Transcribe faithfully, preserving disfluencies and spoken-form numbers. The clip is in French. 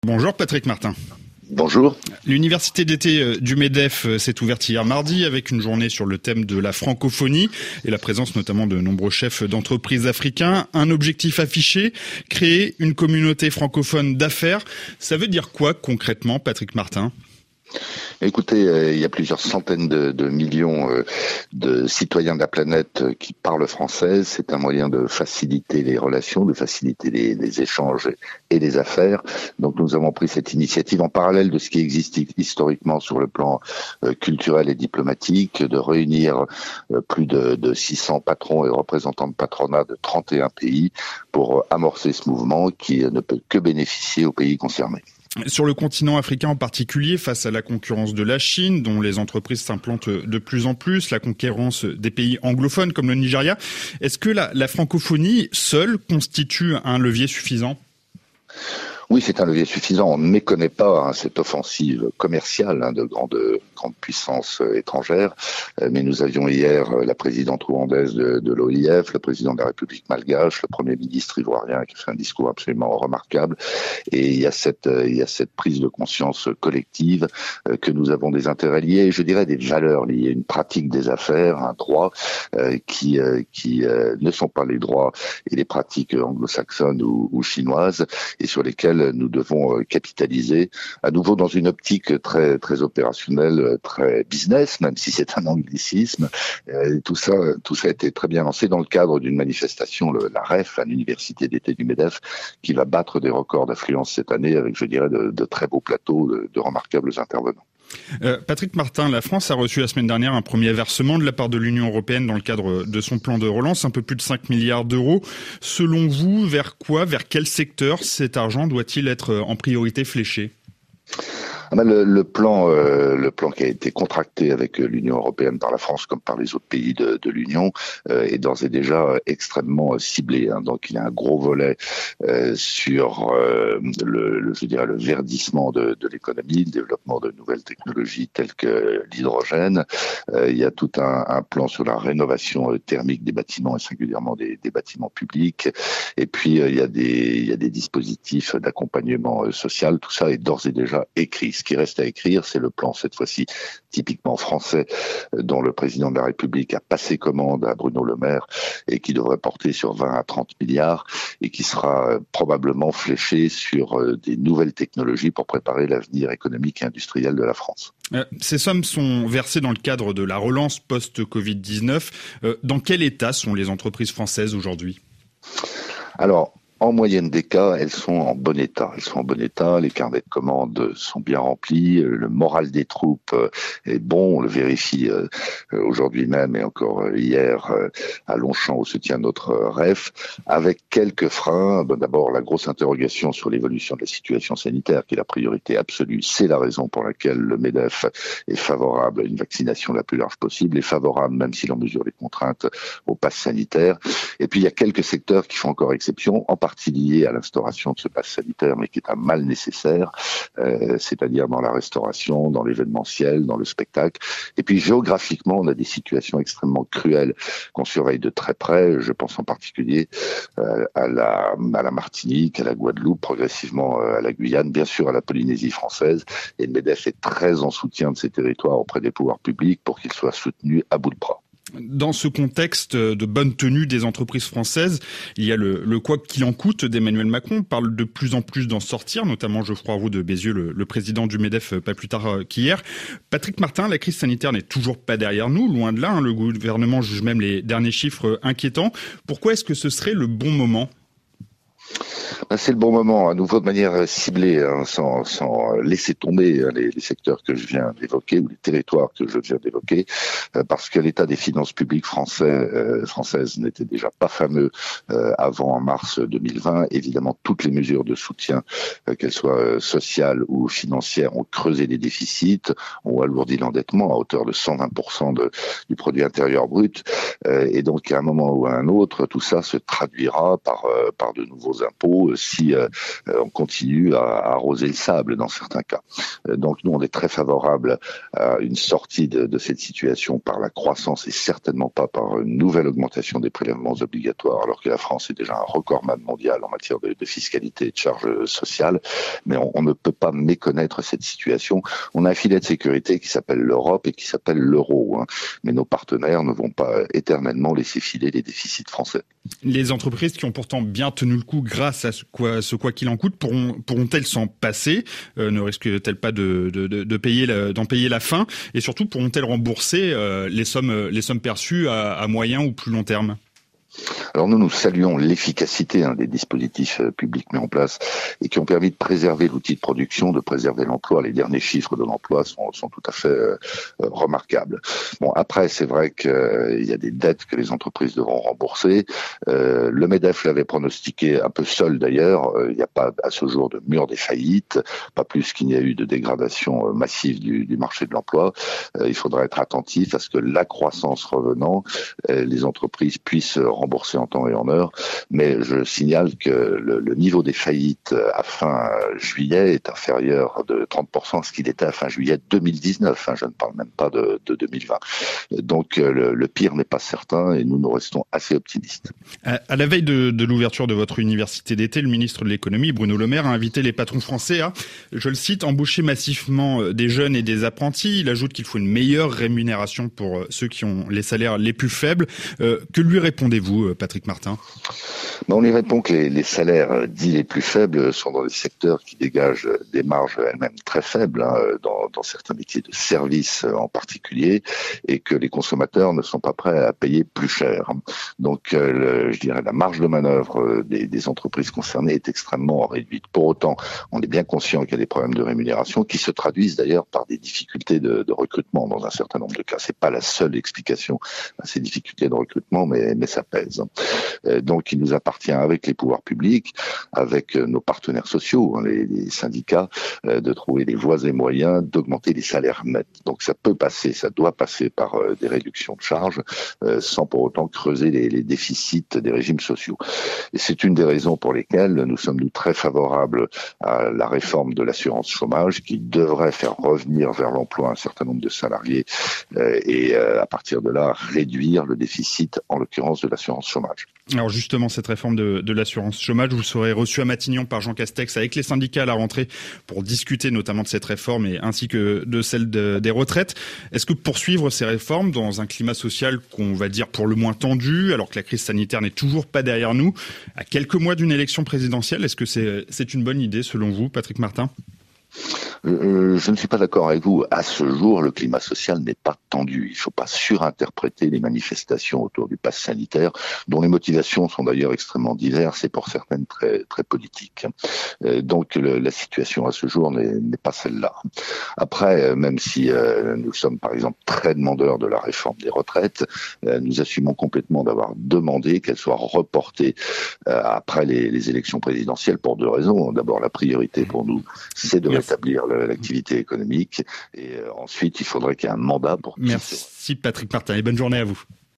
Bonjour Patrick Martin. Bonjour. L'université d'été du MEDEF s'est ouverte hier mardi avec une journée sur le thème de la francophonie et la présence notamment de nombreux chefs d'entreprises africains. Un objectif affiché, créer une communauté francophone d'affaires. Ça veut dire quoi concrètement, Patrick Martin ? Écoutez, euh, il y a plusieurs centaines de, de millions euh, de citoyens de la planète euh, qui parlent français. C'est un moyen de faciliter les relations, de faciliter les, les échanges et les affaires. Donc nous avons pris cette initiative en parallèle de ce qui existe historiquement sur le plan euh, culturel et diplomatique, de réunir euh, plus de, de six cents patrons et représentants de patronat de trente et un pays pour euh, amorcer ce mouvement qui euh, ne peut que bénéficier aux pays concernés. Sur le continent africain en particulier, face à la concurrence de la Chine, dont les entreprises s'implantent de plus en plus, la concurrence des pays anglophones comme le Nigeria, est-ce que la, la francophonie seule constitue un levier suffisant ? Oui, c'est un levier suffisant. On ne méconnaît pas hein, cette offensive commerciale hein, de grandes grande puissances euh, étrangères. Euh, mais nous avions hier euh, la présidente rwandaise de, de l'O I F, le président de la République malgache, le premier ministre ivoirien qui fait un discours absolument remarquable. Et il y a cette, euh, il y a cette prise de conscience collective euh, que nous avons des intérêts liés, et je dirais des valeurs liées, une pratique des affaires, un droit euh, qui, euh, qui euh, ne sont pas les droits et les pratiques anglo-saxonnes ou, ou chinoises, et sur lesquelles nous devons capitaliser à nouveau dans une optique très très opérationnelle, très business, même si c'est un anglicisme. Et tout ça, tout ça a été très bien lancé dans le cadre d'une manifestation, le, la R E F, à l'université d'été du MEDEF, qui va battre des records d'affluence cette année avec, je dirais, de, de très beaux plateaux, de, de remarquables intervenants. Euh, Patrick Martin, la France a reçu la semaine dernière un premier versement de la part de l'Union européenne dans le cadre de son plan de relance, un peu plus de cinq milliards d'euros. Selon vous, vers quoi, vers quel secteur cet argent doit-il être en priorité fléché ? Ah ben le, le plan, euh, le plan qui a été contracté avec l'Union européenne par la France comme par les autres pays de, de l'Union euh, est d'ores et déjà extrêmement ciblé. Hein. Donc il y a un gros volet euh, sur euh, le, le, je dirais le verdissement de, de l'économie, le développement de nouvelles technologies telles que l'hydrogène. Euh, il y a tout un, un plan sur la rénovation thermique des bâtiments et singulièrement des, des bâtiments publics. Et puis euh, il y a des, il y a des dispositifs d'accompagnement euh, social. Tout ça est d'ores et déjà écrit. Ce qui reste à écrire, c'est le plan, cette fois-ci, typiquement français, dont le président de la République a passé commande à Bruno Le Maire et qui devrait porter sur vingt à trente milliards et qui sera probablement fléché sur des nouvelles technologies pour préparer l'avenir économique et industriel de la France. Euh, ces sommes sont versées dans le cadre de la relance post-covid dix-neuf. Euh, dans quel état sont les entreprises françaises aujourd'hui ? Alors, en moyenne des cas, elles sont en bon état. Elles sont en bon état, les carnets de commandes sont bien remplis, le moral des troupes est bon, on le vérifie aujourd'hui même et encore hier à Longchamp au soutien de notre R E F, avec quelques freins. D'abord, la grosse interrogation sur l'évolution de la situation sanitaire, qui est la priorité absolue. C'est la raison pour laquelle le MEDEF est favorable à une vaccination la plus large possible, et favorable, même s'il en mesure les contraintes, au pass sanitaire. Et puis, il y a quelques secteurs qui font encore exception, en particulier lié à l'instauration de ce pass sanitaire, mais qui est un mal nécessaire, euh, c'est-à-dire dans la restauration, dans l'événementiel, dans le spectacle. Et puis géographiquement, on a des situations extrêmement cruelles qu'on surveille de très près. Je pense en particulier euh, à, la, à la Martinique, à la Guadeloupe, progressivement euh, à la Guyane, bien sûr à la Polynésie française. Et le MEDEF est très en soutien de ces territoires auprès des pouvoirs publics pour qu'ils soient soutenus à bout de bras. Dans ce contexte de bonne tenue des entreprises françaises, il y a le, le quoi qu'il en coûte d'Emmanuel Macron. On parle de plus en plus d'en sortir, notamment Geoffroy Roux de Bézieux, le, le président du MEDEF, pas plus tard qu'hier. Patrick Martin, la crise sanitaire n'est toujours pas derrière nous, loin de là. Hein, le gouvernement juge même les derniers chiffres inquiétants. Pourquoi est-ce que ce serait le bon moment ? C'est le bon moment, à nouveau de manière ciblée, hein, sans, sans laisser tomber les, les secteurs que je viens d'évoquer ou les territoires que je viens d'évoquer, euh, parce que l'état des finances publiques français, euh, françaises n'était déjà pas fameux euh, avant mars deux mille vingt. Évidemment, toutes les mesures de soutien, euh, qu'elles soient euh, sociales ou financières, ont creusé les déficits, ont alourdi l'endettement à hauteur de cent vingt pour cent de, du produit intérieur brut. Euh, et donc, à un moment ou à un autre, tout ça se traduira par, euh, par de nouveaux impôts ou si euh, on continue à, à arroser le sable dans certains cas. Donc nous, on est très favorable à une sortie de, de cette situation par la croissance et certainement pas par une nouvelle augmentation des prélèvements obligatoires, alors que la France est déjà un recordman mondial en matière de, de fiscalité et de charges sociales. Mais on, on ne peut pas méconnaître cette situation. On a un filet de sécurité qui s'appelle l'Europe et qui s'appelle l'euro. Hein. Mais nos partenaires ne vont pas éternellement laisser filer les déficits français. Les entreprises qui ont pourtant bien tenu le coup grâce à ce quoi, ce quoi qu'il en coûte pourront, pourront-elles s'en passer, euh, ne risquent-elles pas de, de, de, de payer la, d'en payer la fin, et surtout pourront-elles rembourser euh, les sommes, les sommes perçues à, à moyen ou plus long terme? Alors nous, nous saluons l'efficacité hein, des dispositifs euh, publics mis en place et qui ont permis de préserver l'outil de production, de préserver l'emploi. Les derniers chiffres de l'emploi sont, sont tout à fait euh, remarquables. Bon, après, c'est vrai qu'il euh, y a des dettes que les entreprises devront rembourser. Euh, le MEDEF l'avait pronostiqué un peu seul d'ailleurs. Il n'y a pas à ce jour de mur des faillites, pas plus qu'il n'y a eu de dégradation euh, massive du, du marché de l'emploi. Euh, il faudra être attentif à ce que la croissance revenant, euh, les entreprises puissent rembourser en temps et en heure, mais je signale que le, le niveau des faillites à fin juillet est inférieur de trente pour cent à ce qu'il était à fin juillet deux mille dix-neuf, hein, je ne parle même pas de, de deux mille vingt. Donc le, le pire n'est pas certain et nous nous restons assez optimistes. À, à la veille de, de l'ouverture de votre université d'été, le ministre de l'économie, Bruno Le Maire, a invité les patrons français à, je le cite, embaucher massivement des jeunes et des apprentis. Il ajoute qu'il faut une meilleure rémunération pour ceux qui ont les salaires les plus faibles. Euh, que lui répondez-vous, Patrick Martin? Ben on y répond que les, les salaires dits les plus faibles sont dans des secteurs qui dégagent des marges elles-mêmes très faibles, hein, dans, dans certains métiers de service en particulier, et que les consommateurs ne sont pas prêts à payer plus cher. Donc, euh, le, je dirais, la marge de manœuvre des, des entreprises concernées est extrêmement réduite. Pour autant, on est bien conscient qu'il y a des problèmes de rémunération qui se traduisent d'ailleurs par des difficultés de, de recrutement dans un certain nombre de cas. C'est pas la seule explication à ces difficultés de recrutement, mais, mais ça pèse. Donc il nous appartient, avec les pouvoirs publics, avec nos partenaires sociaux, les, les syndicats, de trouver des voies et moyens d'augmenter les salaires nets. Donc ça peut passer, ça doit passer par des réductions de charges, sans pour autant creuser les, les déficits des régimes sociaux. Et c'est une des raisons pour lesquelles nous sommes nous très favorables à la réforme de l'assurance chômage, qui devrait faire revenir vers l'emploi un certain nombre de salariés et à partir de là réduire le déficit, en l'occurrence de l'assurance chômage. Alors justement, cette réforme de, de l'assurance chômage, vous serez reçu à Matignon par Jean Castex avec les syndicats à la rentrée pour discuter notamment de cette réforme et ainsi que de celle de, des retraites. Est-ce que poursuivre ces réformes dans un climat social qu'on va dire pour le moins tendu, alors que la crise sanitaire n'est toujours pas derrière nous, à quelques mois d'une élection présidentielle, est-ce que c'est, c'est une bonne idée selon vous, Patrick Martin ? Euh, je ne suis pas d'accord avec vous. À ce jour, le climat social n'est pas tendu. Il ne faut pas surinterpréter les manifestations autour du pass sanitaire, dont les motivations sont d'ailleurs extrêmement diverses et pour certaines très très politiques. Euh, donc le, la situation à ce jour n'est, n'est pas celle-là. Après, même si euh, nous sommes par exemple très demandeurs de la réforme des retraites, euh, nous assumons complètement d'avoir demandé qu'elle soit reportée euh, après les, les élections présidentielles pour deux raisons. D'abord, la priorité pour nous, c'est de rétablir l'activité économique et euh, ensuite il faudrait qu'il y ait un mandat pour... Merci Patrick Martin et bonne journée à vous.